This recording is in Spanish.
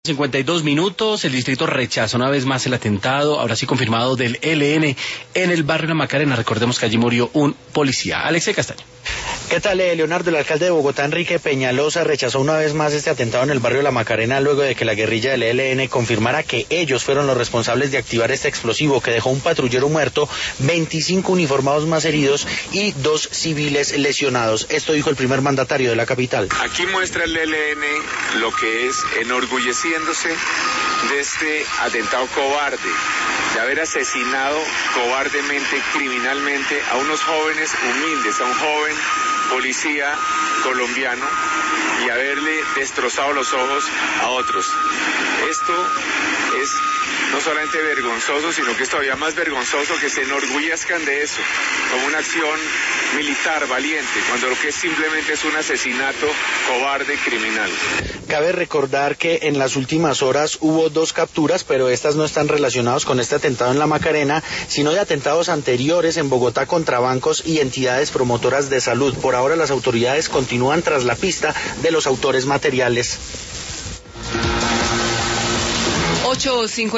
52 minutos, el distrito rechaza una vez más el atentado, ahora sí confirmado, del ELN en el barrio La Macarena. Recordemos que allí murió un policía. Alexei Castaño. ¿Qué tal, Leonardo? El alcalde de Bogotá, Enrique Peñalosa, rechazó una vez más este atentado en el barrio La Macarena luego de que la guerrilla del ELN confirmara que ellos fueron los responsables de activar este explosivo que dejó un patrullero muerto, 25 uniformados más heridos y 2 civiles lesionados. Esto dijo el primer mandatario de la capital. Aquí muestra el ELN lo que es enorgulleciéndose de este atentado cobarde, de haber asesinado cobardemente, criminalmente a unos jóvenes humildes, a un joven policía colombiano y haberle destrozado los ojos a otros. Esto es no solamente vergonzoso, sino que es todavía más vergonzoso que se enorgullezcan de eso, como una acción militar valiente, cuando lo que es simplemente es un asesinato cobarde criminal. Cabe recordar que en las últimas horas hubo 2 capturas, pero estas no están relacionadas con este atentado en La Macarena, sino de atentados anteriores en Bogotá contra bancos y entidades promotoras de salud. Por ahora las autoridades continúan tras la pista de los autores materiales. 8:50